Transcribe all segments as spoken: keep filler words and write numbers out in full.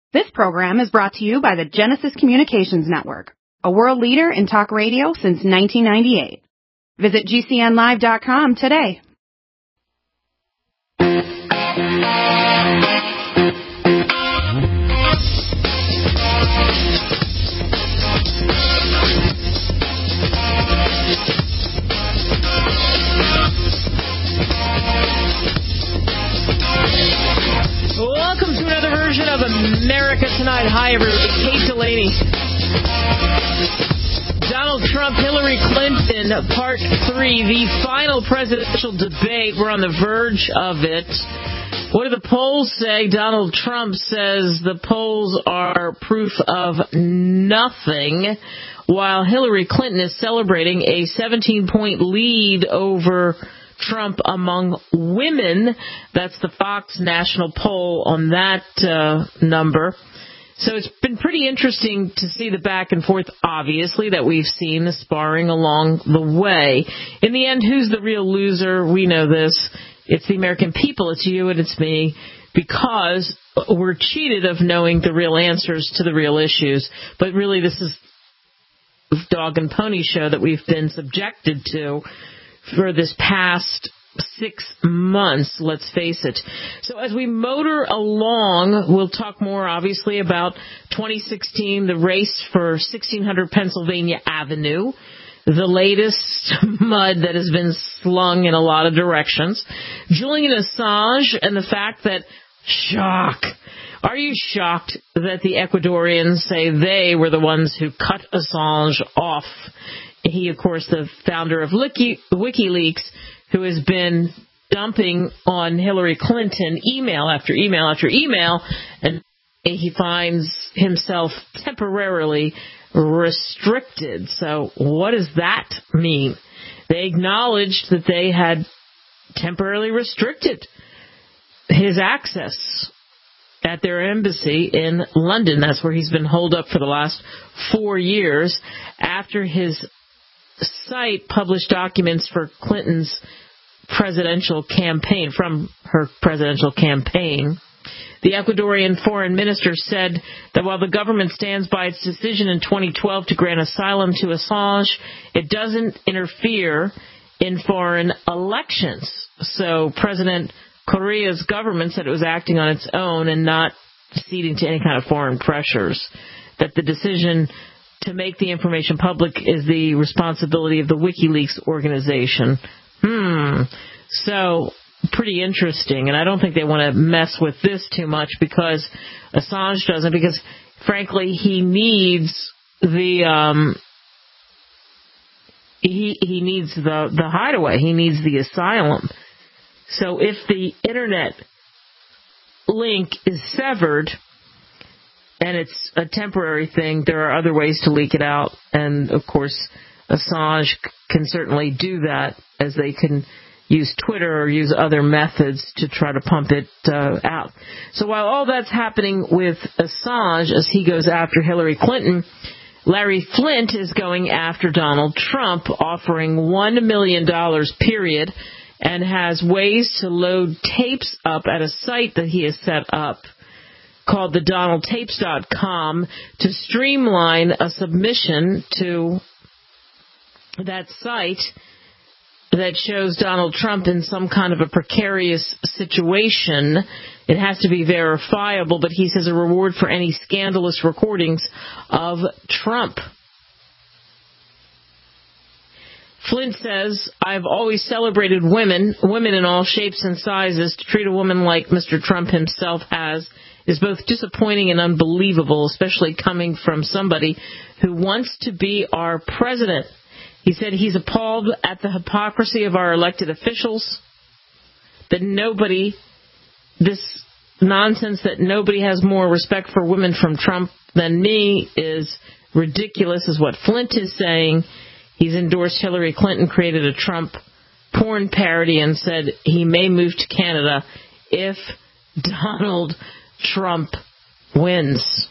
This program is brought to you by the Genesis Communications Network, a world leader in talk radio since nineteen ninety-eight. Visit G C N live dot com today. Welcome to another version of America Tonight. Hi, everybody. Kate Delaney. Donald Trump, Hillary Clinton, part three, the final presidential debate. We're on the verge of it. What do the polls say? Donald Trump says the polls are proof of nothing, while Hillary Clinton is celebrating a seventeen-point lead over Trump among women. That's the Fox national poll on that uh, number. So it's been pretty interesting to see the back and forth, obviously, that we've seen, the sparring along the way. In the end, who's the real loser? We know this. It's the American people. It's you and it's me, because we're cheated of knowing the real answers to the real issues. But really, this is the dog and pony show that we've been subjected to for this past six months, let's face it. So as we motor along, we'll talk more, obviously, about twenty sixteen, the race for sixteen hundred Pennsylvania Avenue, the latest mud that has been slung in a lot of directions, Julian Assange, and the fact that, shock, are you shocked that the Ecuadorians say they were the ones who cut Assange off? He, of course, the founder of WikiLeaks, who has been dumping on Hillary Clinton email after email after email, and he finds himself temporarily restricted. So what does that mean? They acknowledged that they had temporarily restricted his access at their embassy in London. That's where he's been holed up for the last four years after his site published documents for Clinton's presidential campaign, from her presidential campaign. The Ecuadorian foreign minister said that while the government stands by its decision in twenty twelve to grant asylum to Assange, it doesn't interfere in foreign elections. So President Correa's government said it was acting on its own and not ceding to any kind of foreign pressures, that the decision to make the information public is the responsibility of the WikiLeaks organization. Hmm. So, pretty interesting. And I don't think they want to mess with this too much, because Assange doesn't, because, frankly, he needs the, um, he, he needs the, the hideaway. He needs the asylum. So if the internet link is severed, and it's a temporary thing, there are other ways to leak it out. And, of course, Assange can certainly do that, as they can use Twitter or use other methods to try to pump it uh, out. So while all that's happening with Assange as he goes after Hillary Clinton, Larry Flynt is going after Donald Trump, offering one million dollars, period, and has ways to load tapes up at a site that he has set up called the Donald Tapes dot com to streamline a submission to that site that shows Donald Trump in some kind of a precarious situation. It has to be verifiable, but he says a reward for any scandalous recordings of Trump. Flynt says, I've always celebrated women, women in all shapes and sizes. To treat a woman like Mister Trump himself has is both disappointing and unbelievable, especially coming from somebody who wants to be our president. He said he's appalled at the hypocrisy of our elected officials, that nobody, this nonsense that nobody has more respect for women from Trump than me is ridiculous, is what Flynt is saying. He's endorsed Hillary Clinton, created a Trump porn parody, and said he may move to Canada if Donald Trump wins.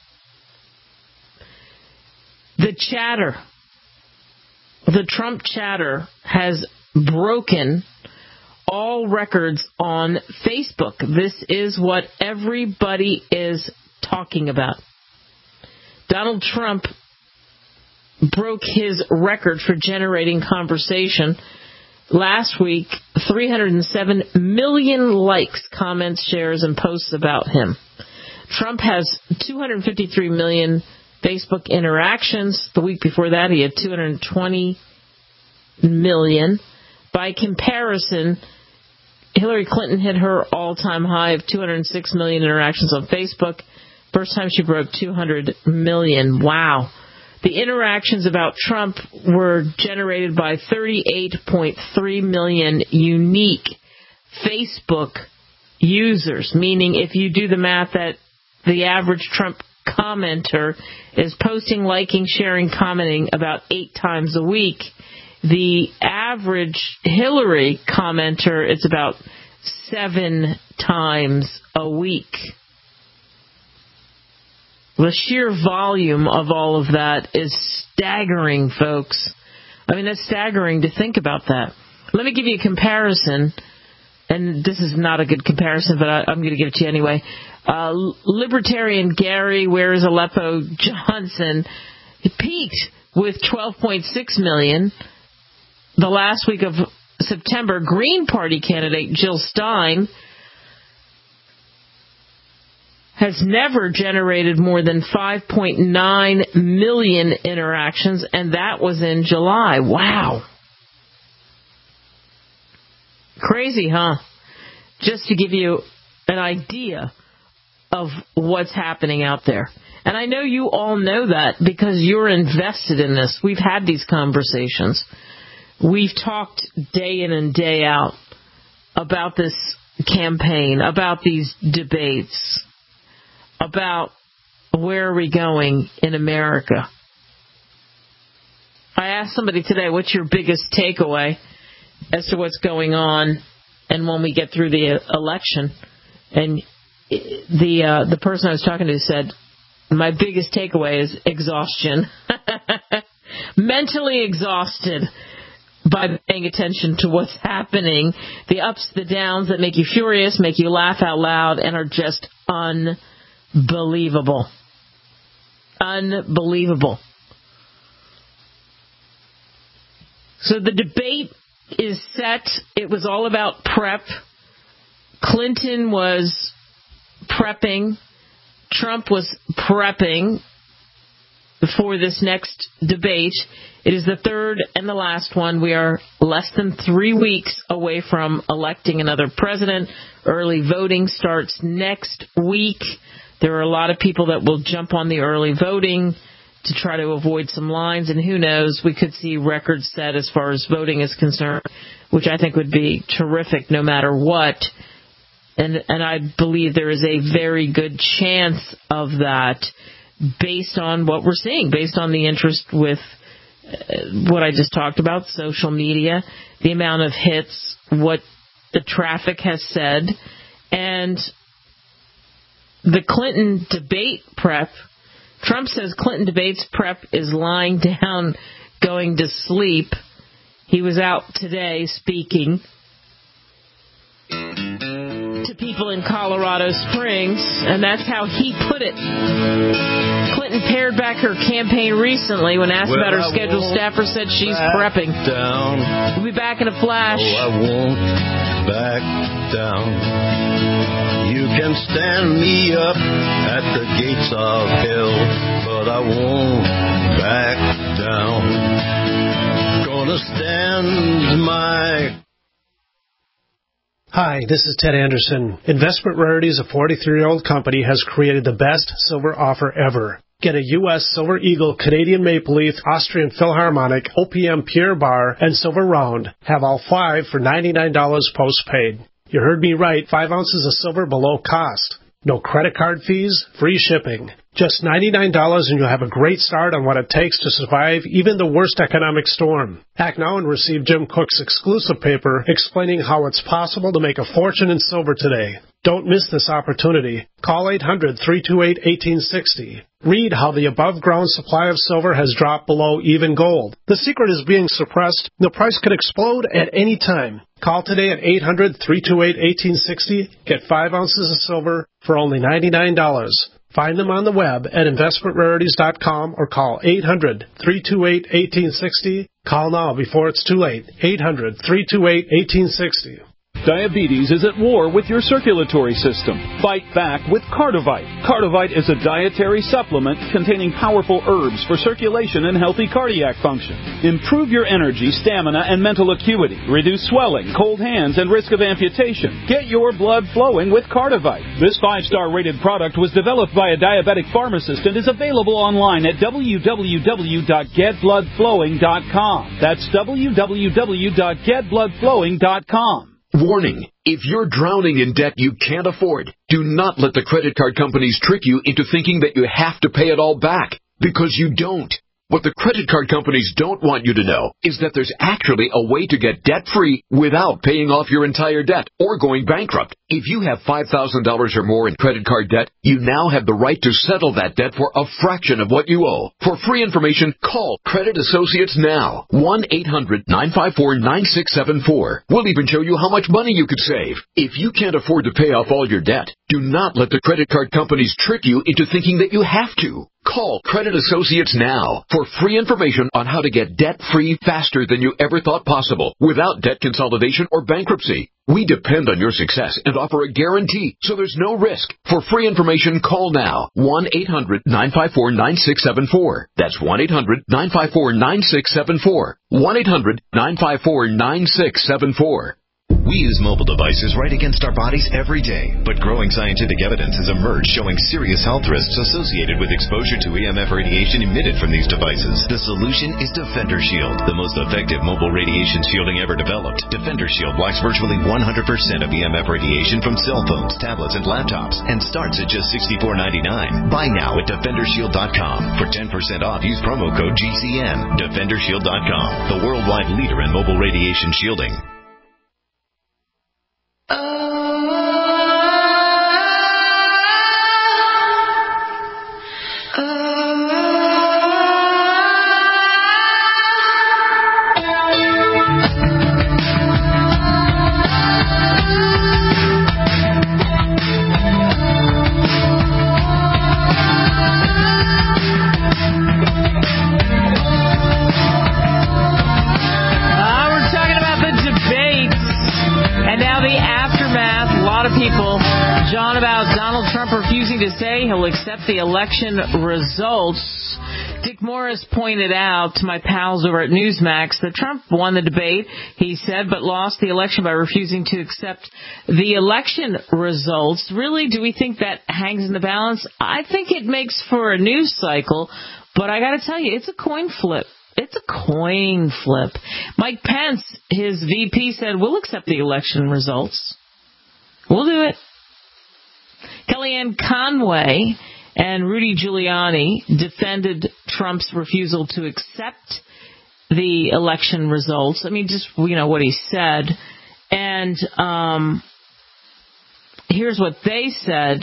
The chatter, the Trump chatter has broken all records on Facebook. This is what everybody is talking about. Donald Trump broke his record for generating conversation. Last week, three hundred seven million likes, comments, shares, and posts about him. Trump has two hundred fifty-three million Facebook interactions. The week before that, he had two hundred twenty million. By comparison, Hillary Clinton hit her all-time high of two hundred six million interactions on Facebook. First time she broke two hundred million. Wow. The interactions about Trump were generated by thirty-eight point three million unique Facebook users, meaning if you do the math that the average Trump commenter is posting, liking, sharing, commenting about eight times a week, the average Hillary commenter is about seven times a week. The sheer volume of all of that is staggering, folks. I mean, it's staggering to think about that. Let me give you a comparison, and this is not a good comparison, but I, I'm going to give it to you anyway. Uh, Libertarian Gary Where is Aleppo Johnson peaked with twelve point six million. The last week of September, Green Party candidate Jill Stein has never generated more than five point nine million interactions, and that was in July. Wow. Crazy, huh? Just to give you an idea of what's happening out there. And I know you all know that because you're invested in this. We've had these conversations. We've talked day in and day out about this campaign, about these debates, about where are we going in America. I asked somebody today, what's your biggest takeaway as to what's going on and when we get through the election? And the uh, the person I was talking to said, my biggest takeaway is exhaustion. Mentally exhausted by paying attention to what's happening, the ups, the downs that make you furious, make you laugh out loud, and are just unbelievable. Unbelievable. So the debate is set. It was all about prep. Clinton was prepping. Trump was prepping for this next debate. It is the third and the last one. We are less than three weeks away from electing another president. Early voting starts next week. There are a lot of people that will jump on the early voting to try to avoid some lines, and who knows, we could see records set as far as voting is concerned, which I think would be terrific no matter what. And and I believe there is a very good chance of that based on what we're seeing, based on the interest with uh, what I just talked about, social media, the amount of hits, what the traffic has said, and the Clinton debate prep. Trump says Clinton debates prep is lying down, going to sleep. He was out today speaking to people in Colorado Springs, and that's how he put it. Clinton pared back her campaign recently when asked well, about her I schedule. Staffer said she's prepping. Down. We'll be back in a flash. Oh, I won't back down. You can stand me up at the gates of hell, but I won't back down. Gonna stand my... Hi, this is Ted Anderson. Investment Rarities, a forty-three-year-old company, has created the best silver offer ever. Get a U S Silver Eagle, Canadian Maple Leaf, Austrian Philharmonic, O P M Pure Bar, and Silver Round. Have all five for ninety-nine dollars postpaid. You heard me right, five ounces of silver below cost. No credit card fees, free shipping. Just ninety-nine dollars and you'll have a great start on what it takes to survive even the worst economic storm. Act now and receive Jim Cook's exclusive paper explaining how it's possible to make a fortune in silver today. Don't miss this opportunity. Call eight hundred, three two eight, one eight six zero. Read how the above-ground supply of silver has dropped below even gold. The secret is being suppressed. The price could explode at any time. Call today at eight hundred, three two eight, one eight six zero. Get five ounces of silver for only ninety-nine dollars. Find them on the web at investment rarities dot com or call eight hundred, three two eight, one eight six zero. Call now before it's too late. eight hundred, three two eight, one eight six zero. Diabetes is at war with your circulatory system. Fight back with Cardivite. Cardivite is a dietary supplement containing powerful herbs for circulation and healthy cardiac function. Improve your energy, stamina, and mental acuity. Reduce swelling, cold hands, and risk of amputation. Get your blood flowing with Cardivite. This five-star rated product was developed by a diabetic pharmacist and is available online at w w w dot get blood flowing dot com. That's w w w dot get blood flowing dot com. Warning, if you're drowning in debt you can't afford, do not let the credit card companies trick you into thinking that you have to pay it all back, because you don't. What the credit card companies don't want you to know is that there's actually a way to get debt-free without paying off your entire debt or going bankrupt. If you have five thousand dollars or more in credit card debt, you now have the right to settle that debt for a fraction of what you owe. For free information, call Credit Associates now. one eight hundred, nine five four, nine six seven four. We'll even show you how much money you could save. If you can't afford to pay off all your debt, do not let the credit card companies trick you into thinking that you have to. Call Credit Associates now for free information on how to get debt-free faster than you ever thought possible without debt consolidation or bankruptcy. We depend on your success and offer a guarantee, so there's no risk. For free information, call now. one eight hundred, nine five four, nine six seven four. That's one eight hundred, nine five four, nine six seven four. one eight hundred, nine five four, nine six seven four. We use mobile devices right against our bodies every day, but growing scientific evidence has emerged showing serious health risks associated with exposure to E M F radiation emitted from these devices. The solution is Defender Shield, the most effective mobile radiation shielding ever developed. Defender Shield blocks virtually one hundred percent of E M F radiation from cell phones, tablets, and laptops, and starts at just sixty-four ninety-nine. Buy now at defender shield dot com. For ten percent off, use promo code G C N. defender shield dot com, the worldwide leader in mobile radiation shielding. To say he'll accept the election results. Dick Morris pointed out to my pals over at Newsmax that Trump won the debate, he said, but lost the election by refusing to accept the election results. Really, do we think that hangs in the balance? I think it makes for a news cycle, but I got to tell you, it's a coin flip. It's a coin flip. Mike Pence, his V P, said, we'll accept the election results. We'll do it. Kellyanne Conway and Rudy Giuliani defended Trump's refusal to accept the election results. I mean, just, you know, what he said. And um, here's what they said.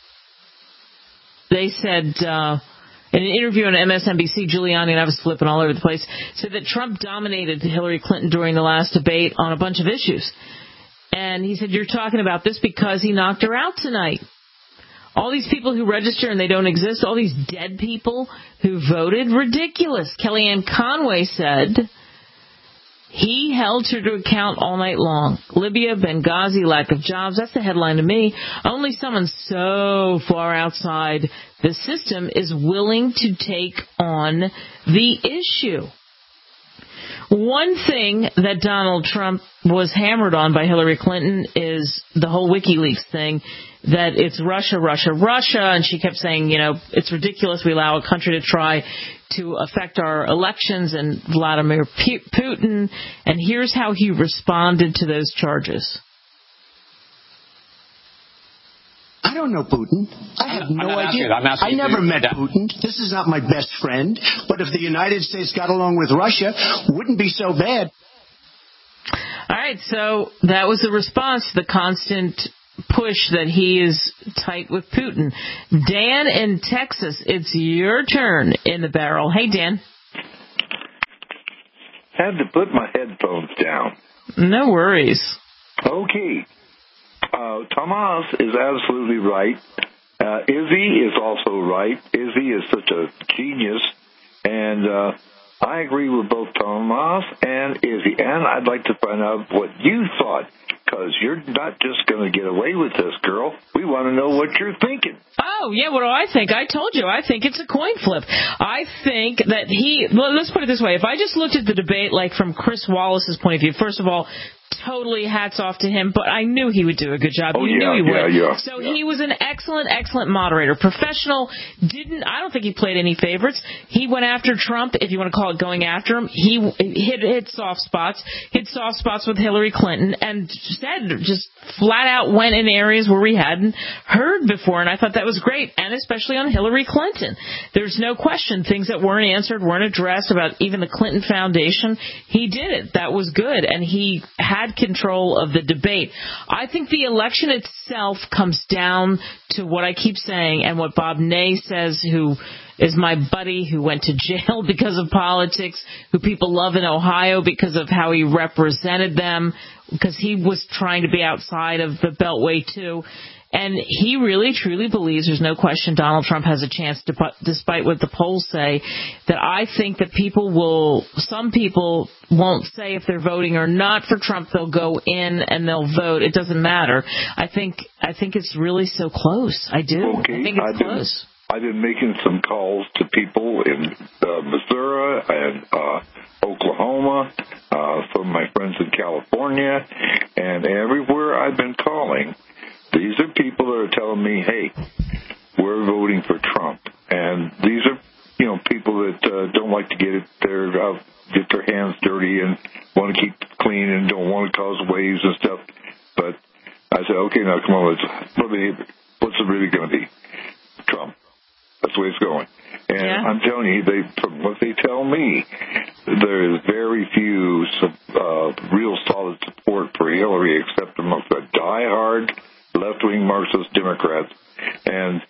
They said, uh, in an interview on M S N B C, Giuliani, and I was flipping all over the place, said that Trump dominated Hillary Clinton during the last debate on a bunch of issues. And he said, you're talking about this because he knocked her out tonight. All these people who register and they don't exist, all these dead people who voted, ridiculous. Kellyanne Conway said he held her to account all night long. Libya, Benghazi, lack of jobs, that's the headline to me. Only someone so far outside the system is willing to take on the issue. One thing that Donald Trump was hammered on by Hillary Clinton is the whole WikiLeaks thing, that it's Russia, Russia, Russia, and she kept saying, you know, it's ridiculous we allow a country to try to affect our elections, and Vladimir Putin, and here's how he responded to those charges. I don't know Putin. I have no idea. I never met Putin. This is not my best friend. But if the United States got along with Russia, wouldn't be so bad. All right, so that was the response to the constant push that he is tight with Putin. Dan in Texas, it's your turn in the barrel. Hey, Dan. Had to put my headphones down. No worries. Okay. Uh, Tomas is absolutely right. Uh, Uh, Izzy is also right. Izzy is such a genius, and uh, I agree with both Tomas and Izzy. And I'd like to find out what you thought, because you're not just going to get away with this, girl. We want to know what you're thinking. Oh, yeah, what do I think? I told you, I think it's a coin flip. I think that he, well, let's put it this way. If I just looked at the debate, like from Chris Wallace's point of view, first of all, totally hats off to him, but I knew he would do a good job. Oh, you yeah, knew he would. yeah, yeah. So yeah. he was an excellent, excellent moderator. Professional, didn't, I don't think he played any favorites. He went after Trump, if you want to call it going after him. He hit, hit soft spots, hit soft spots with Hillary Clinton, and said, just flat out went in areas where we hadn't heard before, and I thought that was great, and especially on Hillary Clinton. There's no question, things that weren't answered, weren't addressed about even the Clinton Foundation. He did it. That was good, and he had control of the debate. I think the election itself comes down to what I keep saying and what Bob Ney says, who is my buddy, who went to jail because of politics, who people love in Ohio because of how he represented them, because he was trying to be outside of the Beltway too. And he really, truly believes, there's no question, Donald Trump has a chance, to, despite what the polls say, that I think that people will, some people won't say if they're voting or not for Trump. They'll go in and they'll vote. It doesn't matter. I think I think it's really so close. I do. Okay. I think it's I've close. Been, I've been making some calls to people in uh, Missouri and uh, Oklahoma, uh, some of my friends in California, and everywhere I've been calling, these are people that are telling me, hey, we're voting for Trump. And these are, you know, people that uh, don't like to get it, their, uh, get their hands dirty and want to keep clean and don't want to cause waves and stuff. But I said, okay, now come on, let's, what are they, what's it really going to be? Trump. That's the way it's going. And yeah. I'm telling you, they, from what they tell me, there is very few uh, real solid support for Hillary except amongst the diehard left-wing Marxist Democrats, and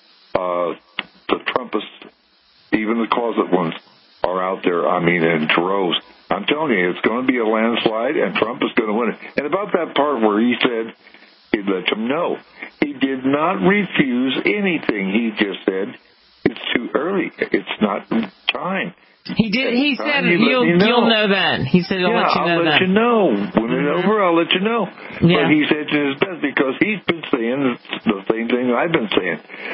uh, the Trumpists, even the closet ones, are out there, I mean, in droves. I'm telling you, it's going to be a landslide, and Trump is going to win it. And about that part where he said he'd let them know, he did not refuse anything. He just said, it's too early. It's not time. He did. He said you'll know. you'll know then. He said he'll yeah, let you know I'll let then. you know when it's mm-hmm. over. I'll let you know. Yeah. But he said to his best because he's been saying the same thing I've been saying.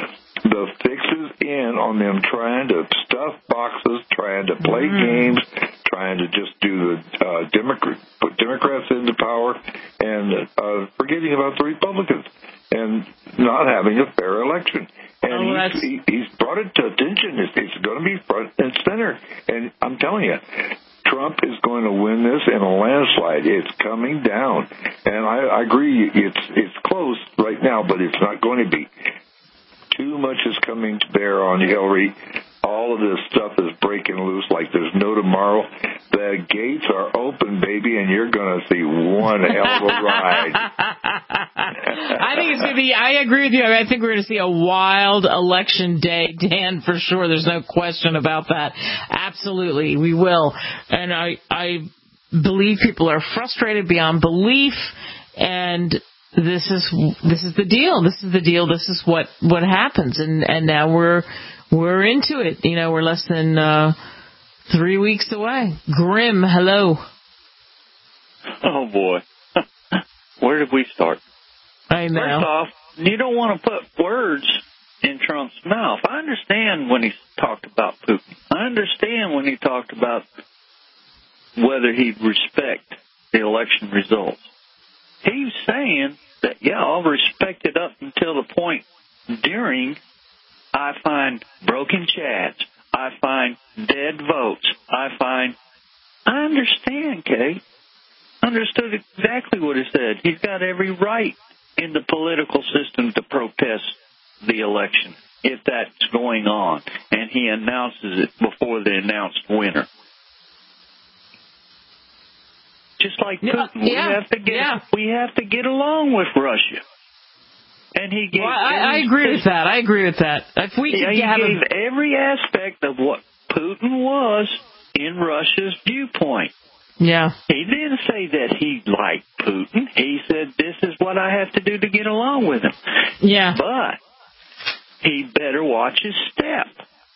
The fix is in on them trying to stuff boxes, trying to play mm-hmm. games, trying to just do the uh, Democrat put Democrats into power, and uh, forgetting about the Republicans and not having a fair election. And oh, he's, he, he's brought it to attention. It's, it's going to be front and center. And I'm telling you, Trump is going to win this in a landslide. It's coming down. And I, I agree, it's it's close right now, but it's not going to be. Too much is coming to bear on Hillary. All of this stuff is breaking loose like there's no tomorrow. The gates are open, baby, and you're going to see one hell of a ride. I think it's going to be, I agree with you. I think we're going to see a wild election day, Dan, for sure. There's no question about that. Absolutely, we will. And I, I believe people are frustrated beyond belief, and this is this is the deal. This is the deal. This is what, what happens. And, and now we're we're into it. You know, we're less than uh, three weeks away. Grim, hello. Oh, boy. Where did we start? I know. First off, you don't want to put words in Trump's mouth. I understand when he talked about Putin. I understand when he talked about whether he'd respect the election results. He's saying that, yeah, I'll respect it up until the point during I find broken chats, I find dead votes, I find... I understand, Kate. Understood exactly what he said. He's got every right in the political system to protest the election if that's going on, and he announces it before the announced winner. Just like Putin, yeah, we have to get yeah. we have to get along with Russia. And he gave. Well, I, I agree with that. I agree with that. If we could he have gave a... every aspect of what Putin was in Russia's viewpoint. Yeah. He didn't say that he liked Putin. He said, this is what I have to do to get along with him. Yeah. But he better watch his step.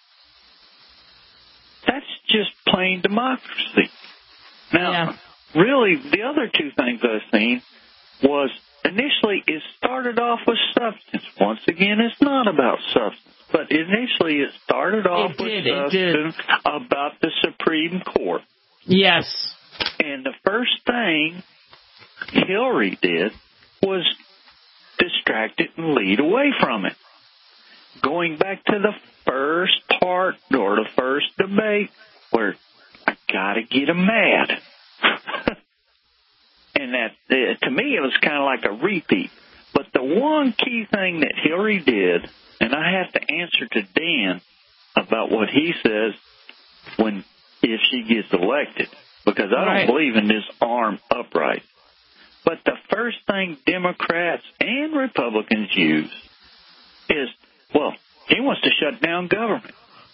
That's just plain democracy. Now, yeah. really, the other two things I've seen was initially it started off with substance. Once again, it's not about substance, but initially it started off it with did, substance about the Supreme Court. Yes. And the first thing Hillary did was distract it and lead away from it. Going back to the first part or the first debate where I gotta get him mad. And that, uh, to me, it was kind of like a repeat. But the one key thing that Hillary did, and I have to answer to Dan about what he says when if she gets elected, because I right. don't believe in this armed uprising. But the first thing Democrats and Republicans use is, well, he wants to shut down government.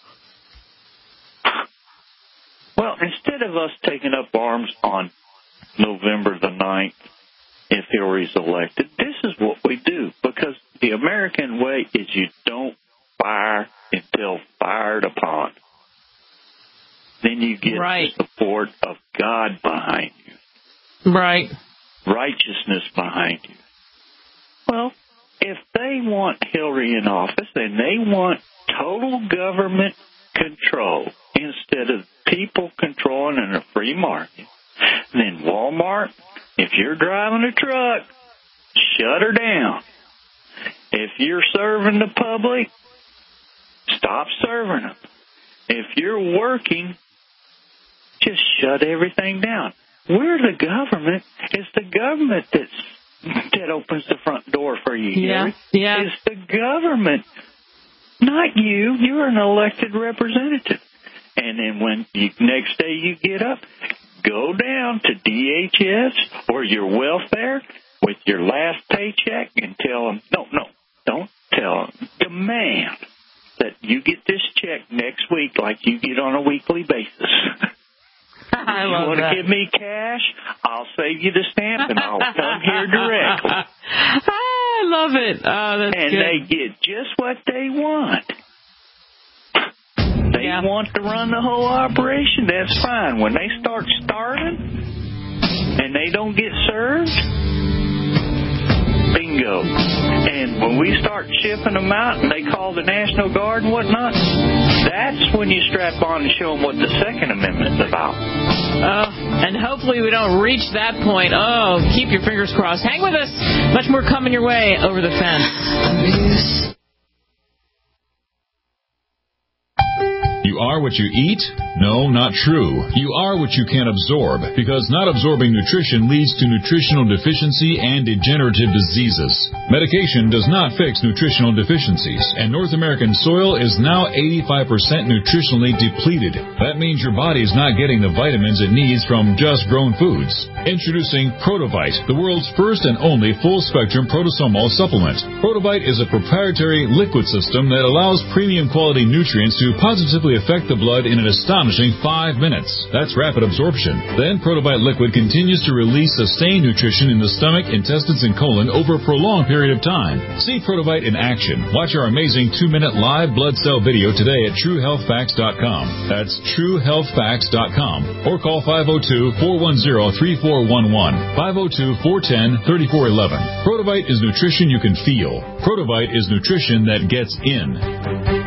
Well, instead of us taking up arms on November the ninth, if Hillary's elected, this is what we do. Because the American way is you don't fire until fired upon. Then you get right. the support of God behind you. Right. Righteousness behind you. Well, if they want Hillary in office and they want total government control instead of people controlling in a free market, then Walmart, if you're driving a truck, shut her down. If you're serving the public, stop serving them. If you're working, just shut everything down. We're the government. It's the government that's, that opens the front door for you. Yeah, yeah. It's the government, not you. You're an elected representative. And then when you, next day you get up, go down to D H S or your welfare with your last paycheck and tell them, no, no, don't tell them. Demand that you get this check next week like you get on a weekly basis. I you love want that. to give me cash? I'll save you the stamp and I'll come here directly. I love it. Oh, that's and good. they get just what they want. They yeah. want to run the whole operation. That's fine. When they start starving and they don't get served, bingo. And when we start shipping them out and they call the National Guard and whatnot, that's when you strap on and show them what the Second Amendment's about. Oh, and hopefully we don't reach that point. Oh, keep your fingers crossed. Hang with us. Much more coming your way over the fence. You are what you eat? No, not true. You are what you can absorb, because not absorbing nutrition leads to nutritional deficiency and degenerative diseases. Medication does not fix nutritional deficiencies, and North American soil is now eighty-five percent nutritionally depleted. That means your body is not getting the vitamins it needs from just grown foods. Introducing Protovite, the world's first and only full-spectrum protosomal supplement. Protovite is a proprietary liquid system that allows premium quality nutrients to positively affect the blood in an astonishing five minutes. That's rapid absorption. Then Protovite liquid continues to release sustained nutrition in the stomach, intestines, and colon over a prolonged period of time. See Protovite in action. Watch our amazing two-minute live blood cell video today at true health facts dot com. That's true health facts dot com. Or call five oh two, four one oh, three four one one, five oh two, four one oh, three four one one. Protovite is nutrition you can feel. Protovite is nutrition that gets in.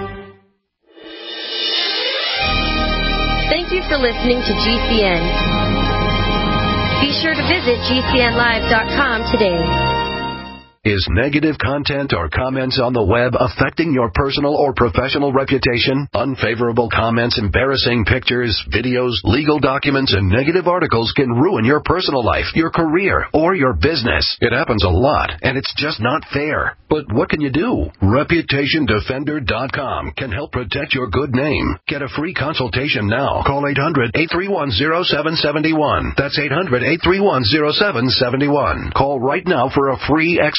Thank you for listening to G C N. Be sure to visit G C N live dot com today. Is negative content or comments on the web affecting your personal or professional reputation? Unfavorable comments, embarrassing pictures, videos, legal documents, and negative articles can ruin your personal life, your career, or your business. It happens a lot, and it's just not fair. But what can you do? Reputation Defender dot com can help protect your good name. Get a free consultation now. Call eight hundred, eight three one, oh seven seven one. That's eight hundred, eight three one, oh seven seven one. Call right now for a free expert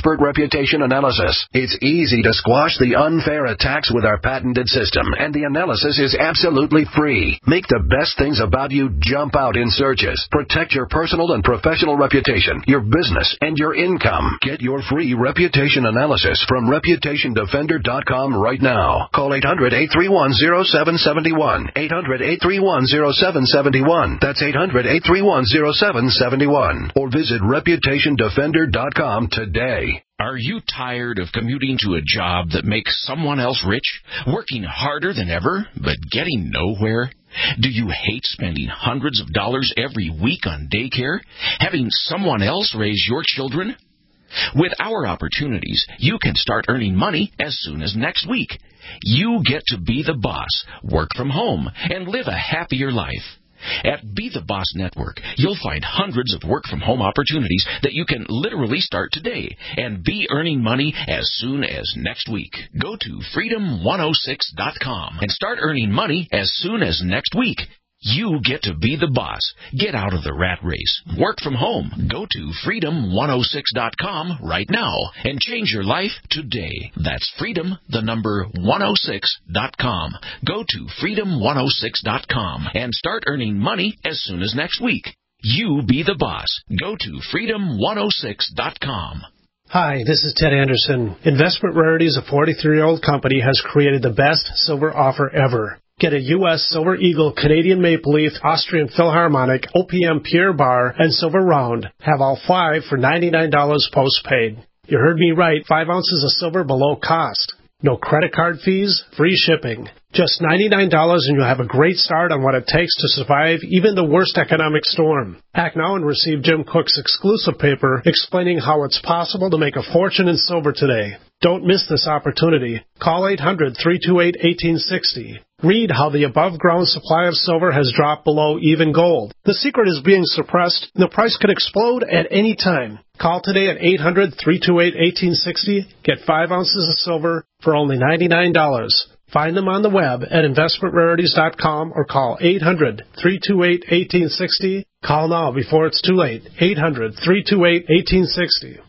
expert reputation analysis. It's easy to squash the unfair attacks with our patented system, and the analysis is absolutely free. Make the best things about you jump out in searches. Protect your personal and professional reputation, your business, and your income. Get your free reputation analysis from reputation defender dot com right now. Call eight hundred, eight three one, zero seven seven one. eight hundred, eight three one, zero seven seven one. That's eight hundred, eight three one, zero seven seven one. Or visit reputation defender dot com today. Are you tired of commuting to a job that makes someone else rich? Working harder than ever, but getting nowhere? Do you hate spending hundreds of dollars every week on daycare? Having someone else raise your children? With our opportunities, you can start earning money as soon as next week. You get to be the boss, work from home, and live a happier life. At Be the Boss Network, you'll find hundreds of work-from-home opportunities that you can literally start today and be earning money as soon as next week. Go to freedom one oh six dot com and start earning money as soon as next week. You get to be the boss. Get out of the rat race. Work from home. Go to freedom one oh six dot com right now and change your life today. That's freedom, the number one oh six dot com. Go to freedom one oh six dot com and start earning money as soon as next week. You be the boss. Go to freedom one oh six dot com. Hi, this is Ted Anderson. Investment Rarities, a forty-three-year-old company, has created the best silver offer ever. Get a U S Silver Eagle, Canadian Maple Leaf, Austrian Philharmonic, O P M Pierre Bar, and Silver Round. Have all five for ninety-nine dollars postpaid. You heard me right, five ounces of silver below cost. No credit card fees, free shipping. Just ninety-nine dollars and you'll have a great start on what it takes to survive even the worst economic storm. Act now and receive Jim Cook's exclusive paper explaining how it's possible to make a fortune in silver today. Don't miss this opportunity. Call eight hundred, three two eight, one eight six zero. Read how the above-ground supply of silver has dropped below even gold. The secret is being suppressed, and the price could explode at any time. Call today at eight hundred, three two eight, one eight six zero. Get five ounces of silver for only ninety-nine dollars. Find them on the web at investment rarities dot com or call eight hundred, three two eight, one eight six zero. Call now before it's too late. eight hundred, three two eight, one eight six zero.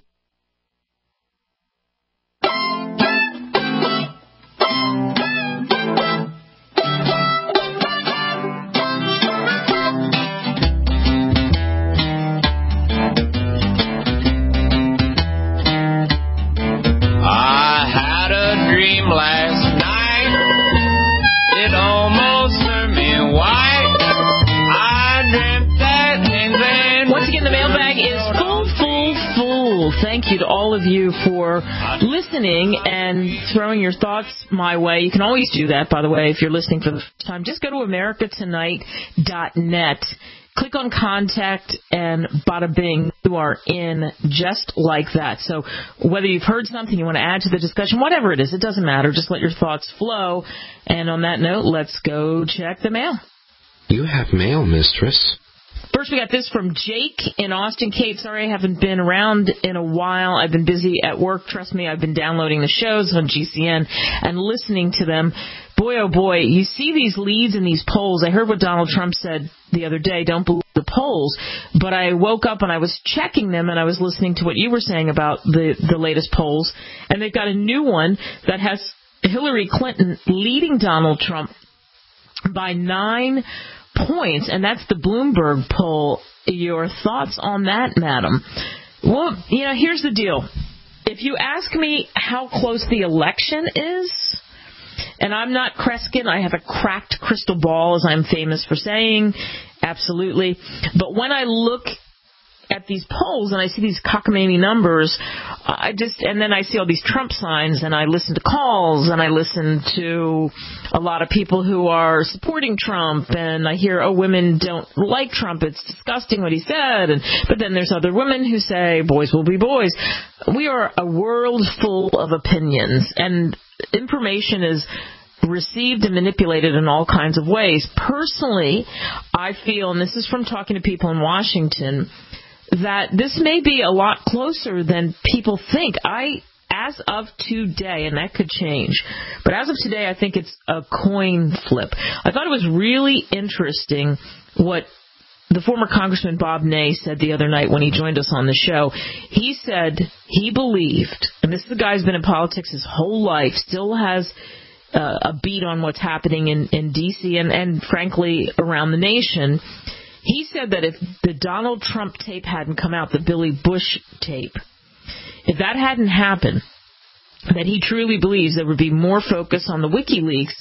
Last night, it almost turned me white. I dreamt that and then... Once again, the mailbag is full, full, full. Thank you to all of you for listening and throwing your thoughts my way. You can always do that, by the way, if you're listening for the first time. Just go to america tonight dot net. Click on contact, and bada bing, you are in just like that. So whether you've heard something you want to add to the discussion, whatever it is, it doesn't matter. Just let your thoughts flow. And on that note, let's go check the mail. You have mail, mistress. First, we got this from Jake in Austin. Kate, sorry I haven't been around in a while. I've been busy at work. Trust me, I've been downloading the shows on G C N and listening to them. Boy, oh boy, you see these leads in these polls. I heard what Donald Trump said the other day, don't believe the polls. But I woke up and I was checking them, and I was listening to what you were saying about the, the latest polls. And they've got a new one that has Hillary Clinton leading Donald Trump by nine points, and that's the Bloomberg poll. Your thoughts on that, madam? Well, you know, here's the deal. If you ask me how close the election is, and I'm not Kreskin, I have a cracked crystal ball, as I'm famous for saying, absolutely. But when I look at these polls and I see these cockamamie numbers, I just, and then I see all these Trump signs, and I listen to calls, and I listen to a lot of people who are supporting Trump, and I hear, oh, women don't like Trump, it's disgusting what he said, and but then there's other women who say boys will be boys. We are a world full of opinions, and information is received and manipulated in all kinds of ways. Personally, I feel, and this is from talking to people in Washington, that this may be a lot closer than people think. I, as of today, and that could change, but as of today, I think it's a coin flip. I thought it was really interesting what the former Congressman Bob Ney said the other night when he joined us on the show, he said he believed, and this is the guy who's been in politics his whole life, still has uh, a beat on what's happening in, in D C and, and, frankly, around the nation. He said that if the Donald Trump tape hadn't come out, the Billy Bush tape, if that hadn't happened, that he truly believes there would be more focus on the WikiLeaks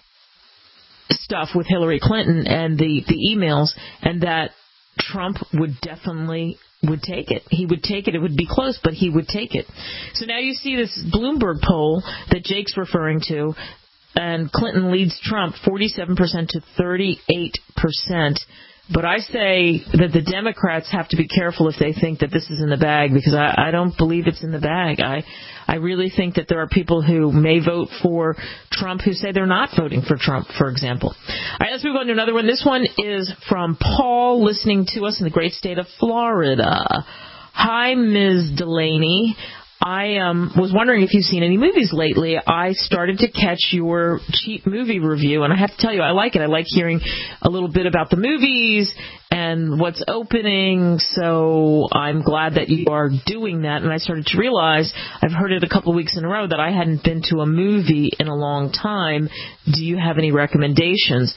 stuff with Hillary Clinton and the, the emails, and that Trump would definitely would take it. He would take it. It would be close, but he would take it. So now you see this Bloomberg poll that Jake's referring to, and Clinton leads Trump forty-seven percent to thirty-eight percent. But I say that the Democrats have to be careful if they think that this is in the bag, because I, I don't believe it's in the bag. I I really think that there are people who may vote for Trump who say they're not voting for Trump, for example. All right, let's move on to another one. This one is from Paul, listening to us in the great state of Florida. Hi, Miz Delaney. I um, was wondering if you've seen any movies lately. I started to catch your cheap movie review, and I have to tell you, I like it. I like hearing a little bit about the movies and what's opening, so I'm glad that you are doing that. And I started to realize, I've heard it a couple of weeks in a row, that I hadn't been to a movie in a long time. Do you have any recommendations?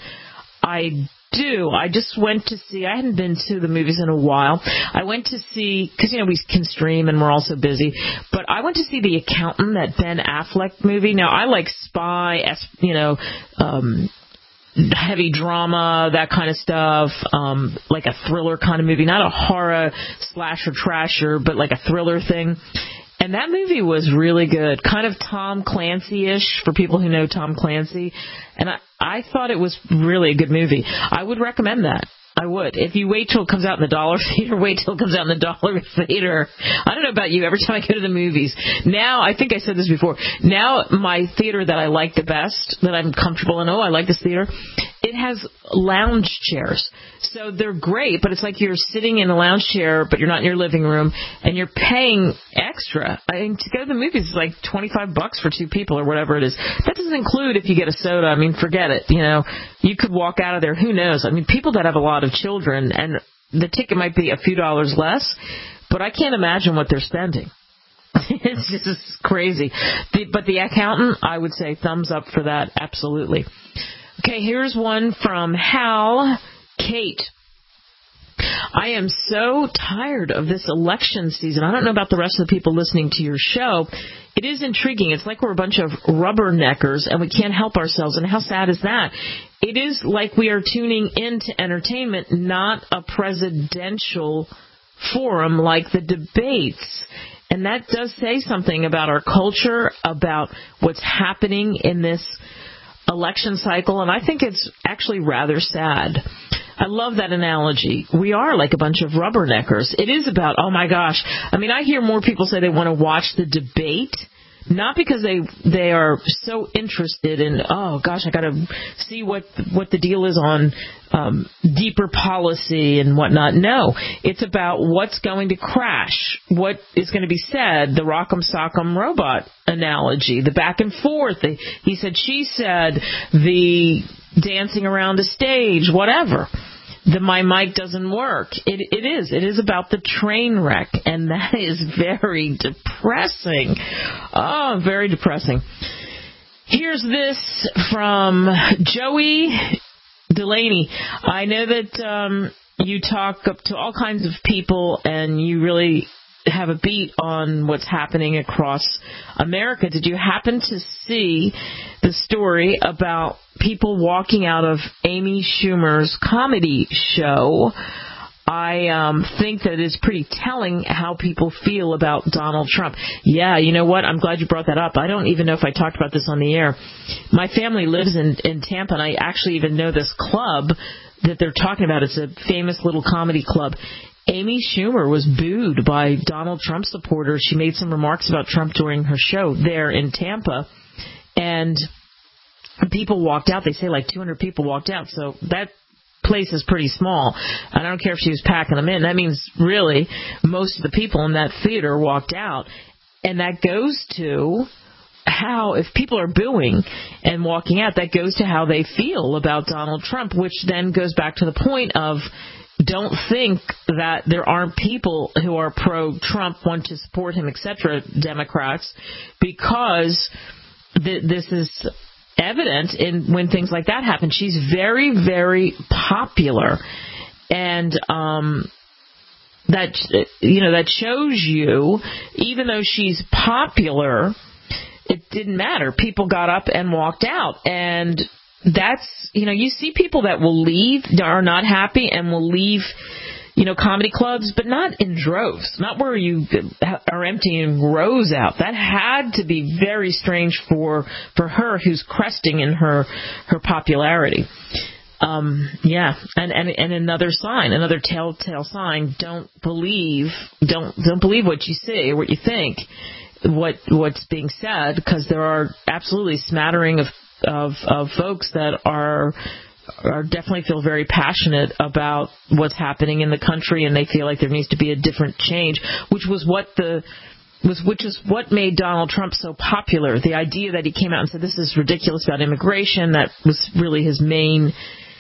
I do. I just went to see, I hadn't been to the movies in a while. I went to see, because, you know, we can stream and we're all so busy, but I went to see The Accountant, that Ben Affleck movie. Now, I like spy, you know, um, heavy drama, that kind of stuff, um, like a thriller kind of movie, not a horror slasher trasher, but like a thriller thing. And that movie was really good, kind of Tom Clancy-ish, for people who know Tom Clancy. And I, I thought it was really a good movie. I would recommend that. I would. If you wait till it comes out in the dollar theater, wait till it comes out in the dollar theater. I don't know about you. Every time I go to the movies, now, I think I said this before, now my theater that I like the best, that I'm comfortable in, oh, I like this theater, it has lounge chairs. So they're great, but it's like you're sitting in a lounge chair, but you're not in your living room, and you're paying extra. I mean, to go to the movies is like twenty-five bucks for two people or whatever it is. That doesn't include if you get a soda. I mean, forget it. You know, you could walk out of there. Who knows? I mean, people that have a lot of children, and the ticket might be a few dollars less, but I can't imagine what they're spending. It's just crazy. The, but The Accountant, I would say thumbs up for that. Absolutely. Okay, here's one from Hal. Kate, I am so tired of this election season. I don't know about the rest of the people listening to your show. It is intriguing. It's like we're a bunch of rubberneckers and we can't help ourselves. And how sad is that? It is like we are tuning into entertainment, not a presidential forum like the debates. And that does say something about our culture, about what's happening in this election cycle. And I think it's actually rather sad. I love that analogy. We are like a bunch of rubberneckers. It is about, oh my gosh. I mean, I hear more people say they want to watch the debate, not because they they are so interested in, oh gosh, I got to see what what the deal is on um, deeper policy and whatnot. No, it's about what's going to crash, what is going to be said, the rock'em sock'em robot analogy, the back and forth, the he said, she said, the dancing around a stage, whatever. The my mic doesn't work. It it is. It is about the train wreck, and that is very depressing. Oh, very depressing. Here's this from Joey Delaney. I know that um, you talk up to all kinds of people, and you really have a beat on what's happening across America. Did you happen to see the story about people walking out of Amy Schumer's comedy show? I um, think that it's pretty telling how people feel about Donald Trump. Yeah, you know what? I'm glad you brought that up. I don't even know if I talked about this on the air. My family lives in, in Tampa, and I actually even know this club that they're talking about. It's a famous little comedy club. Amy Schumer was booed by Donald Trump supporters. She made some remarks about Trump during her show there in Tampa, and people walked out. They say like two hundred people walked out, so that place is pretty small. I don't care if she was packing them in. That means really most of the people in that theater walked out, and that goes to how, if people are booing and walking out, that goes to how they feel about Donald Trump, which then goes back to the point of, don't think that there aren't people who are pro-Trump, want to support him, et cetera, Democrats, because th- this is evident in when things like that happen. She's very, very popular, and um, that you know that shows you, even though she's popular, it didn't matter. People got up and walked out, and that's, you know, you see people that will leave, are not happy, and will leave, you know, comedy clubs, but not in droves, not where you are emptying rows out. That had to be very strange for for her, who's cresting in her her popularity. Um, yeah, and, and and another sign, another telltale sign. Don't believe, don't don't believe what you see or what you think, what what's being said, because there are absolutely smattering of. Of, of folks that are are definitely feel very passionate about what's happening in the country, and they feel like there needs to be a different change, which was what the was which is what made Donald Trump so popular. The idea that he came out and said this is ridiculous about immigration, that was really his main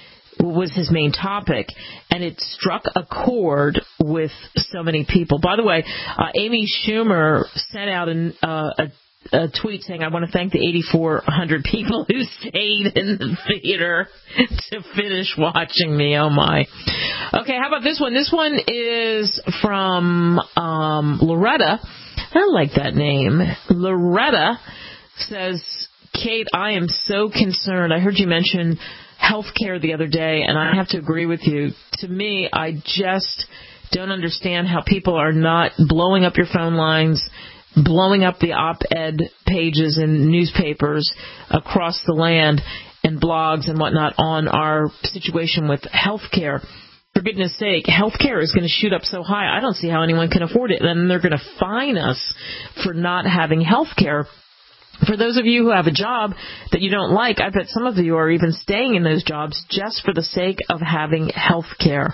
was his main topic, and it struck a chord with so many people. By the way, uh, Amy Schumer sent out an, uh, a a tweet saying, I want to thank the eighty-four hundred people who stayed in the theater to finish watching me. Oh, my. Okay, how about this one? This one is from um, Loretta. I like that name. Loretta says, Kate, I am so concerned. I heard you mention health care the other day, and I have to agree with you. To me, I just don't understand how people are not blowing up your phone lines, blowing up the op-ed pages in newspapers across the land and blogs and whatnot on our situation with health care. For goodness sake, health care is going to shoot up so high, I don't see how anyone can afford it. And they're going to fine us for not having health care. For those of you who have a job that you don't like, I bet some of you are even staying in those jobs just for the sake of having health care.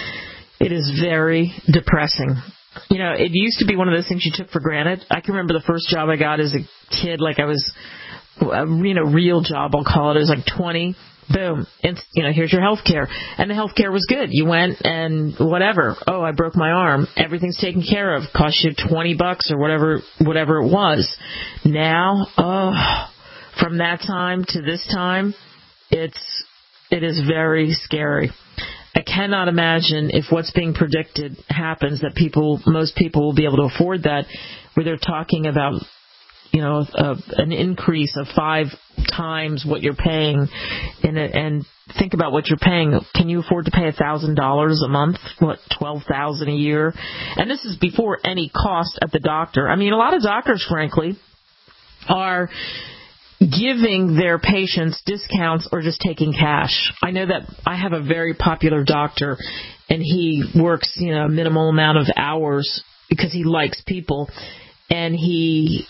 It is very depressing. You know, it used to be one of those things you took for granted. I can remember the first job I got as a kid, like I was, a, you know, real job, I'll call it. I was like twenty. Boom. It's, you know, here's your health care. And the health care was good. You went and whatever. Oh, I broke my arm. Everything's taken care of. Cost you twenty bucks or whatever, whatever it was. Now, oh, from that time to this time, it's, it is very scary. I cannot imagine if what's being predicted happens that people, most people will be able to afford that, where they're talking about, you know, a, an increase of five times what you're paying, in it, and think about what you're paying. Can you afford to pay a thousand dollars a month? What, twelve thousand a year? And this is before any cost at the doctor. I mean, a lot of doctors, frankly, are giving their patients discounts or just taking cash. I know that I have a very popular doctor, and he works, you know, a minimal amount of hours because he likes people, and he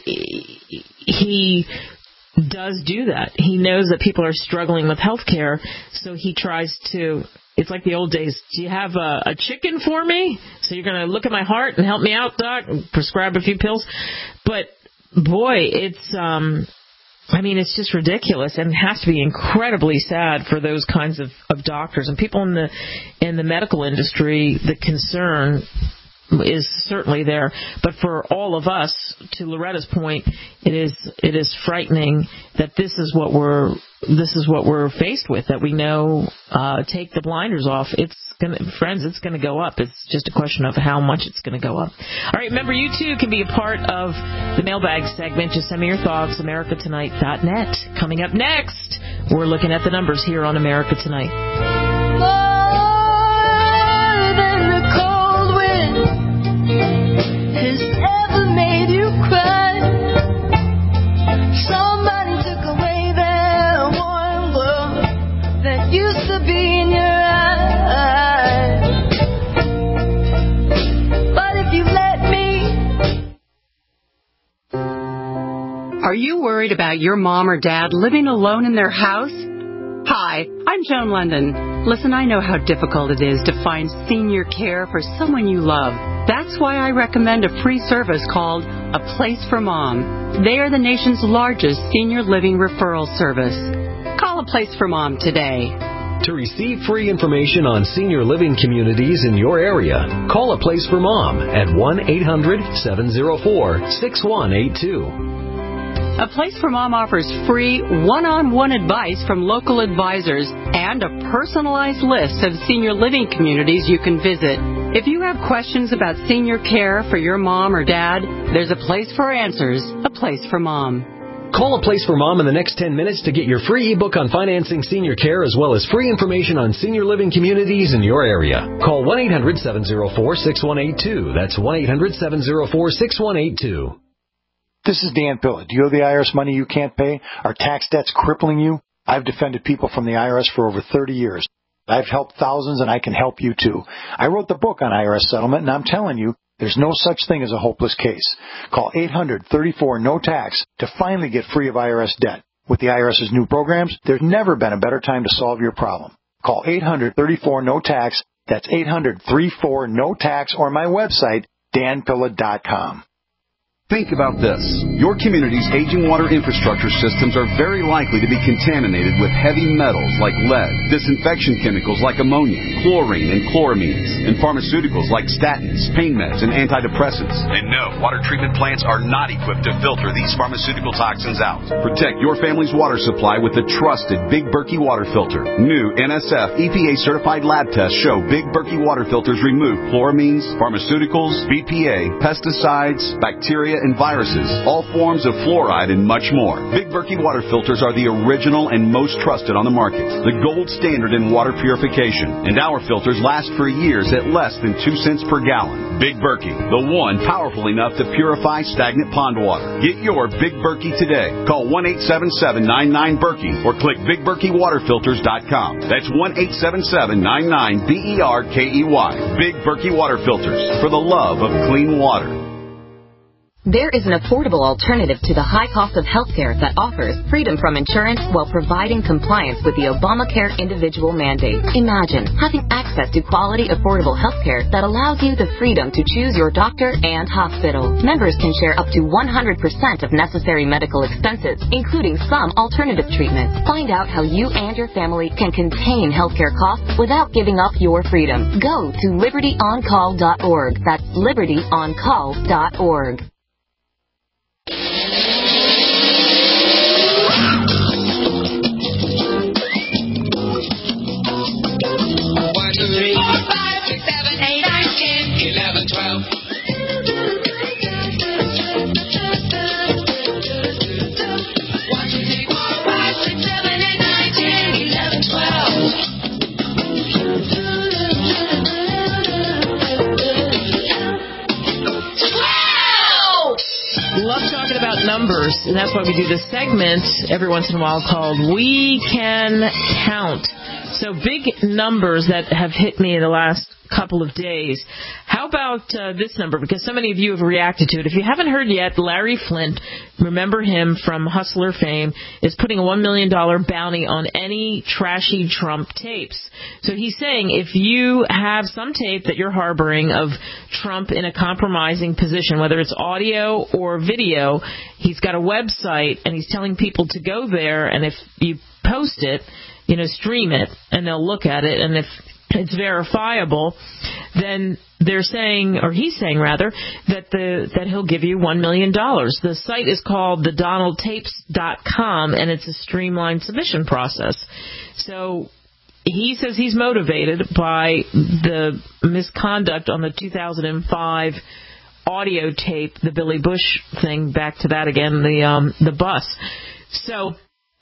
he does do that. He knows that people are struggling with health care, so he tries to, it's like the old days, do you have a, a chicken for me? So you're going to look at my heart and help me out, doc, and prescribe a few pills? But, boy, it's, um, I mean, it's just ridiculous, and it has to be incredibly sad for those kinds of, of doctors and people in the in the medical industry. The concern is certainly there, but for all of us, to Loretta's point, it is it is frightening that this is what we're this is what we're faced with. That we know, uh, take the blinders off. It's gonna, friends, it's going to go up. It's just a question of how much it's going to go up. All right, remember, you too can be a part of the mailbag segment. Just send me your thoughts. America Tonight dot net. Coming up next, we're looking at the numbers here on America Tonight. Has ever made you cry? Somebody took away that warm glow that used to be in your eyes. But if you let me. Are you worried about your mom or dad living alone in their house? Hi, I'm Joan London. Listen, I know how difficult it is to find senior care for someone you love. That's why I recommend a free service called A Place for Mom. They are the nation's largest senior living referral service. Call A Place for Mom today. To receive free information on senior living communities in your area, call A Place for Mom at one eight hundred seven oh four six one eight two. A Place for Mom offers free one-on-one advice from local advisors and a personalized list of senior living communities you can visit. If you have questions about senior care for your mom or dad, there's a place for answers. A Place for Mom. Call A Place for Mom in the next ten minutes to get your free ebook on financing senior care as well as free information on senior living communities in your area. Call one eight hundred seven oh four six one eight two. That's one eight hundred seven oh four six one eight two. This is Dan Pilla. Do you owe the I R S money you can't pay? Are tax debts crippling you? I've defended people from the I R S for over thirty years. I've helped thousands, and I can help you too. I wrote the book on I R S settlement, and I'm telling you, there's no such thing as a hopeless case. Call eight hundred thirty-four no tax to finally get free of I R S debt. With the IRS's new programs, there's never been a better time to solve your problem. Call eight hundred thirty-four no tax. That's eight hundred thirty-four no tax, or my website, dan pilla dot com. Think about this. Your community's aging water infrastructure systems are very likely to be contaminated with heavy metals like lead, disinfection chemicals like ammonia, chlorine and chloramines, and pharmaceuticals like statins, pain meds, and antidepressants. And no, water treatment plants are not equipped to filter these pharmaceutical toxins out. Protect your family's water supply with the trusted Big Berkey water filter. New N S F E P A-certified lab tests show Big Berkey water filters remove chloramines, pharmaceuticals, B P A, pesticides, bacteria, and viruses, all forms of fluoride, and much more. Big Berkey water filters are the original and most trusted on the market, the gold standard in water purification, and our filters last for years at less than two cents per gallon. Big Berkey, the one powerful enough to purify stagnant pond water. Get your Big Berkey today. Call one eight seven seven nine nine Berkey or click big berkey water filters dot com. That's one eight seven seven nine nine B E R K E Y. Big Berkey water filters, for the love of clean water. There is an affordable alternative to the high cost of healthcare that offers freedom from insurance while providing compliance with the Obamacare individual mandate. Imagine having access to quality, affordable healthcare that allows you the freedom to choose your doctor and hospital. Members can share up to one hundred percent of necessary medical expenses, including some alternative treatments. Find out how you and your family can contain healthcare costs without giving up your freedom. Go to liberty on call dot org. That's liberty on call dot org. Numbers, and that's why we do this segment every once in a while called We Can Count. So big numbers that have hit me in the last couple of days. How about uh, this number? Because so many of you have reacted to it. If you haven't heard yet, Larry Flint, remember him from Hustler fame, is putting a one million dollars bounty on any trashy Trump tapes. So he's saying if you have some tape that you're harboring of Trump in a compromising position, whether it's audio or video, he's got a website and he's telling people to go there, and if you post it, you know, stream it, and they'll look at it, and if it's verifiable, then they're saying, or he's saying rather, that the that he'll give you one million dollars. The site is called the donald tapes dot com, and it's a streamlined submission process. So he says he's motivated by the misconduct on the two thousand five audio tape, the Billy Bush thing, back to that again, the um, the bus. So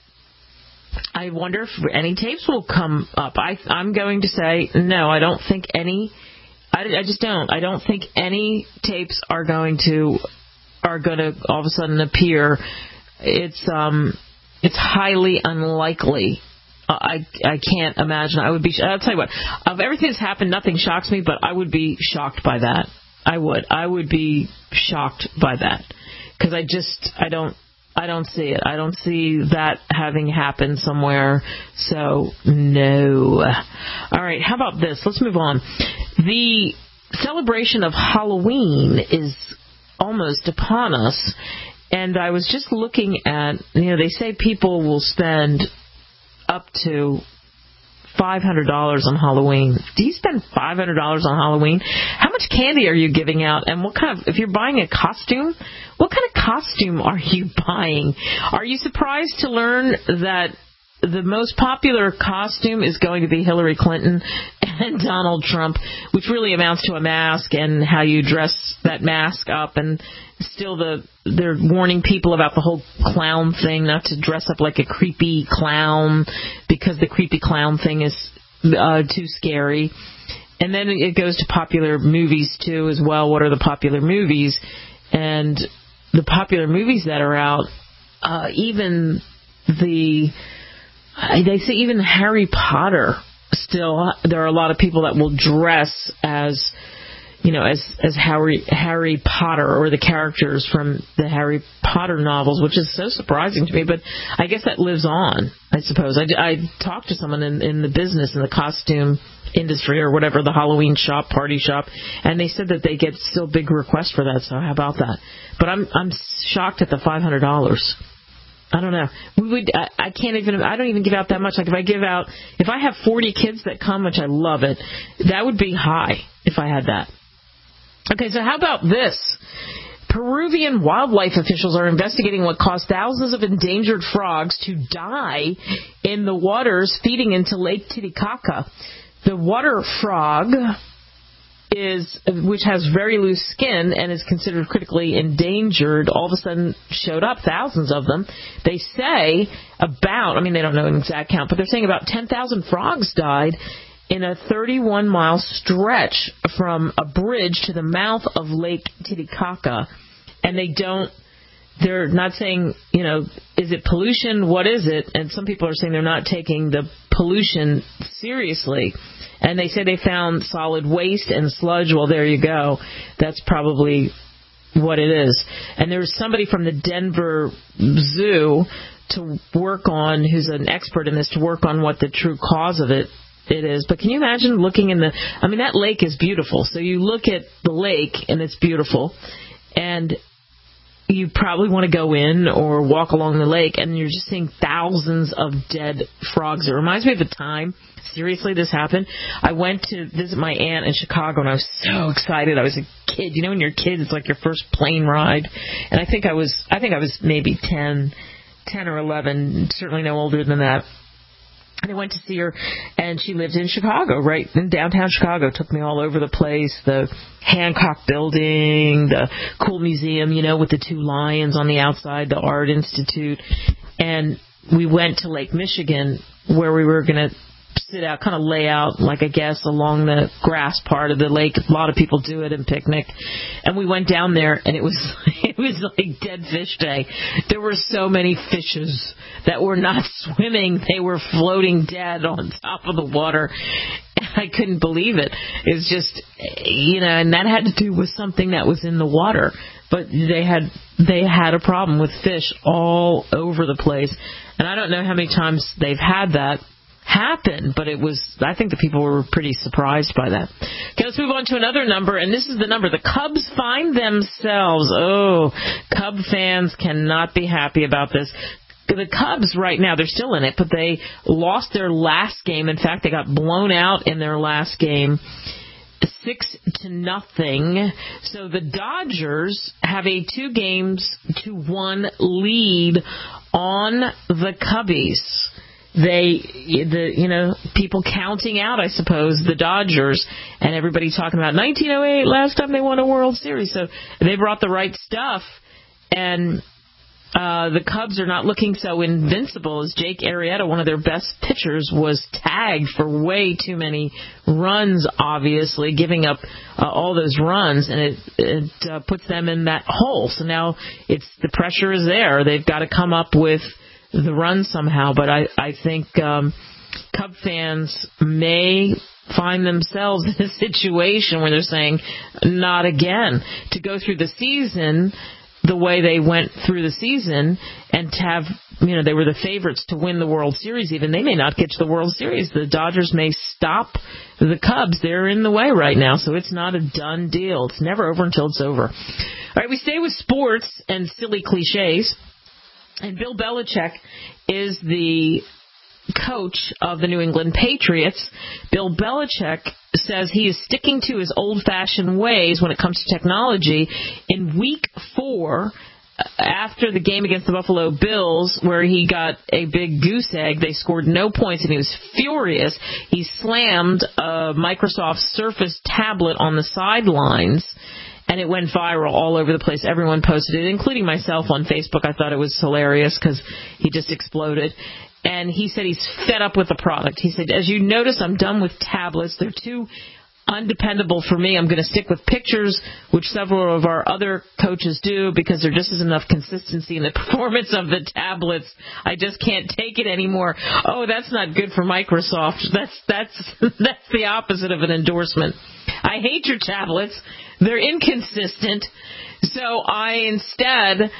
I wonder if any tapes will come up. I, I'm going to say no. I don't think any. I, I just don't. I don't think any tapes are going to are going to all of a sudden appear. It's um, it's highly unlikely. I I can't imagine. I would be. I'll tell you what. Of everything that's happened, nothing shocks me, but I would be shocked by that. I would. I would be shocked by that because I just I don't. I don't see it. I don't see that having happened somewhere. So, no. All right, how about this? Let's move on. The celebration of Halloween is almost upon us. And I was just looking at, you know, they say people will spend up to five hundred dollars on Halloween. Do you spend five hundred dollars on Halloween? How much candy are you giving out? And what kind of, if you're buying a costume, what kind of costume are you buying? Are you surprised to learn that the most popular costume is going to be Hillary Clinton and Donald Trump, which really amounts to a mask and how you dress that mask up, and still the they're warning people about the whole clown thing, not to dress up like a creepy clown because the creepy clown thing is uh, too scary. And then it goes to popular movies too as well. What are the popular movies? And the popular movies that are out, uh, even the they say even Harry Potter, still there are a lot of people that will dress as, you know, as as Harry Harry Potter or the characters from the Harry Potter novels, which is so surprising to me. But I guess that lives on, I suppose. I, I talked to someone in, in the business, in the costume industry or whatever, the Halloween shop, party shop, and they said that they get still big requests for that. So how about that? But I'm I'm shocked at the five hundred dollars. I don't know. We would. I, I can't even. I don't even give out that much. Like if I give out, if I have forty kids that come, which I love it, that would be high if I had that. Okay, so how about this? Peruvian wildlife officials are investigating what caused thousands of endangered frogs to die in the waters feeding into Lake Titicaca. The water frog is, which has very loose skin and is considered critically endangered, all of a sudden showed up, thousands of them. They say about, I mean, they don't know an exact count, but they're saying about ten thousand frogs died in a thirty-one mile stretch from a bridge to the mouth of Lake Titicaca. And they don't, they're not saying, you know, is it pollution? What is it? And some people are saying they're not taking the pollution seriously. And they say they found solid waste and sludge. Well, there you go. That's probably what it is. And there was somebody from the Denver Zoo to work on, who's an expert in this, to work on what the true cause of it it is. But can you imagine looking in the, I mean, that lake is beautiful. So you look at the lake and it's beautiful. And you probably want to go in or walk along the lake, and you're just seeing thousands of dead frogs. It reminds me of a time, seriously, this happened. I went to visit my aunt in Chicago, and I was so excited. I was a kid. You know, when you're a kid, it's like your first plane ride. And I think I was, I think I was maybe ten, ten or eleven, certainly no older than that. And I went to see her, and she lived in Chicago, right in downtown Chicago. Took me all over the place, the Hancock Building, the cool museum, you know, with the two lions on the outside, the Art Institute. And we went to Lake Michigan, where we were going to sit out, kind of lay out, like I guess, along the grass part of the lake. A lot of people do it and picnic. And we went down there, and it was it was like Dead Fish Day. There were so many fishes that were not swimming. They were floating dead on top of the water. I couldn't believe it. It was just, you know, and that had to do with something that was in the water. But they had they had a problem with fish all over the place. And I don't know how many times they've had that happen, but it was, I think the people were pretty surprised by that. Okay, let's move on to another number, and this is the number. The Cubs find themselves, oh, Cub fans cannot be happy about this. The Cubs right now, they're still in it, but they lost their last game. In fact, they got blown out in their last game, six to nothing. So the Dodgers have a two games to one lead on the Cubbies. They, the you know, people counting out, I suppose, the Dodgers, and everybody talking about nineteen oh eight, last time they won a World Series. So they brought the right stuff, and uh, the Cubs are not looking so invincible, as Jake Arrieta, one of their best pitchers, was tagged for way too many runs, obviously, giving up uh, all those runs, and it, it uh, puts them in that hole. So now it's the pressure is there. They've got to come up with the run somehow, but I, I think um, Cub fans may find themselves in a situation where they're saying, not again. To go through the season the way they went through the season and to have, you know, they were the favorites to win the World Series even, they may not get to the World Series. The Dodgers may stop the Cubs. They're in the way right now, so it's not a done deal. It's never over until it's over. All right, we stay with sports and silly cliches. And Bill Belichick is the coach of the New England Patriots, Bill Belichick, says he is sticking to his old-fashioned ways when it comes to technology. In week four, after the game against the Buffalo Bills, where he got a big goose egg, they scored no points, and he was furious. He slammed a Microsoft Surface tablet on the sidelines, and it went viral all over the place. Everyone posted it, including myself on Facebook. I thought it was hilarious because he just exploded. And he said he's fed up with the product. He said, as you notice, I'm done with tablets. They're too undependable for me. I'm going to stick with pictures, which several of our other coaches do, because there just isn't enough consistency in the performance of the tablets. I just can't take it anymore. Oh, that's not good for Microsoft. That's that's that's the opposite of an endorsement. I hate your tablets. They're inconsistent. So I instead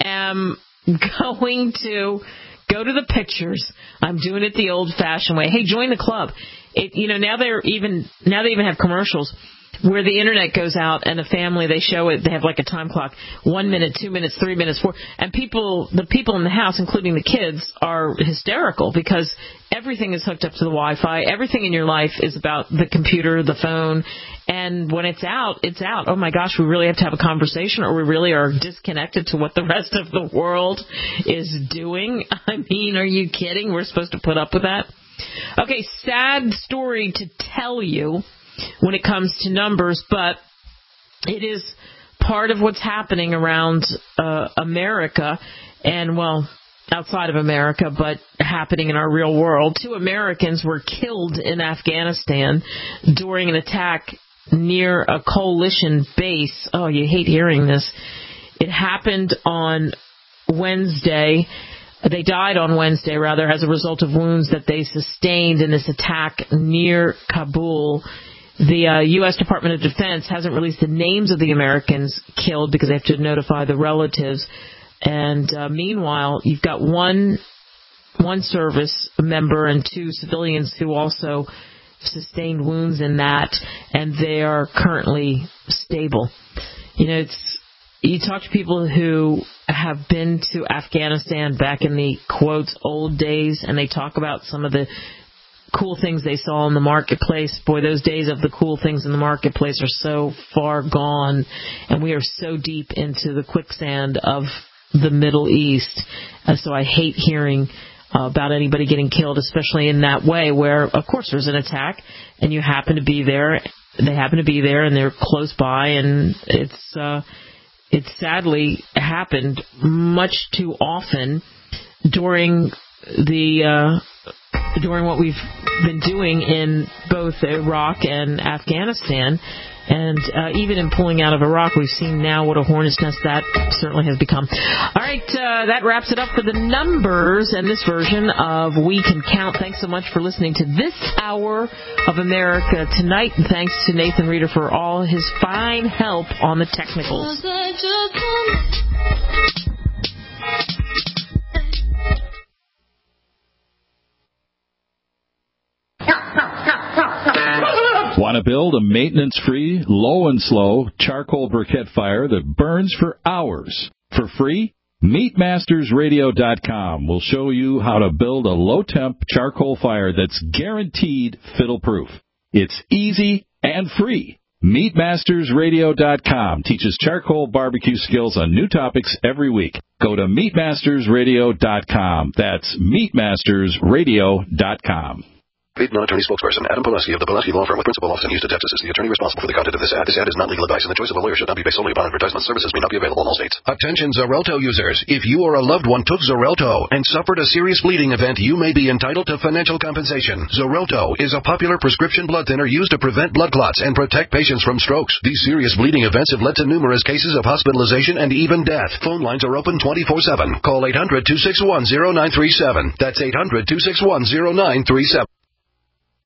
am going to go to the pictures. I'm doing it the old-fashioned way. Hey, join the club. It, you know, now they're even now they even have commercials where the internet goes out and a family, they show it. They have like a time clock, one minute, two minutes, three minutes, four, and people, the people in the house, including the kids, are hysterical because everything is hooked up to the Wi-Fi. Everything in your life is about the computer, the phone, and when it's out, it's out. Oh my gosh, we really have to have a conversation, or we really are disconnected to what the rest of the world is doing. I mean, are you kidding? We're supposed to put up with that? Okay, sad story to tell you when it comes to numbers, but it is part of what's happening around uh, America and, well, outside of America, but happening in our real world. Two Americans were killed in Afghanistan during an attack near a coalition base. Oh, you hate hearing this. It happened on Wednesday. They died on Wednesday, rather, as a result of wounds that they sustained in this attack near Kabul. The uh, U S Department of Defense hasn't released the names of the Americans killed because they have to notify the relatives. And uh, meanwhile, you've got one one service member and two civilians who also sustained wounds in that, and they are currently stable. You know, it's you talk to people who have been to Afghanistan back in the, quotes, old days, and they talk about some of the cool things they saw in the marketplace. Boy, those days of the cool things in the marketplace are so far gone, and we are so deep into the quicksand of the Middle East. Uh, so I hate hearing uh, about anybody getting killed, especially in that way where, of course, there's an attack, and you happen to be there. They happen to be there, and they're close by, and it's uh, it's sadly happened much too often during the uh, during what we've been doing in both Iraq and Afghanistan. And uh, even in pulling out of Iraq, we've seen now what a hornet's nest that certainly has become. All right, uh, that wraps it up for the numbers and this version of We Can Count. Thanks so much for listening to this hour of America Tonight. And thanks to Nathan Reeder for all his fine help on the technicals. Want to build a maintenance-free, low and slow charcoal briquette fire that burns for hours for free? Meat Masters Radio dot com will show you how to build a low-temp charcoal fire that's guaranteed fiddle-proof. It's easy and free. Meat Masters Radio dot com teaches charcoal barbecue skills on new topics every week. Go to Meat Masters Radio dot com. That's Meat Masters Radio dot com. Paid non-attorney spokesperson Adam Pileski of the Pileski Law Firm with principal office in Houston, Texas is the attorney responsible for the content of this ad. This ad is not legal advice, and the choice of a lawyer should not be based solely upon advertisement. Services may not be available in all states. Attention Xarelto users. If you or a loved one took Xarelto and suffered a serious bleeding event, you may be entitled to financial compensation. Xarelto is a popular prescription blood thinner used to prevent blood clots and protect patients from strokes. These serious bleeding events have led to numerous cases of hospitalization and even death. Phone lines are open twenty-four seven. Call eight hundred, two six one, zero nine three seven. That's eight hundred, two six one, zero nine three seven.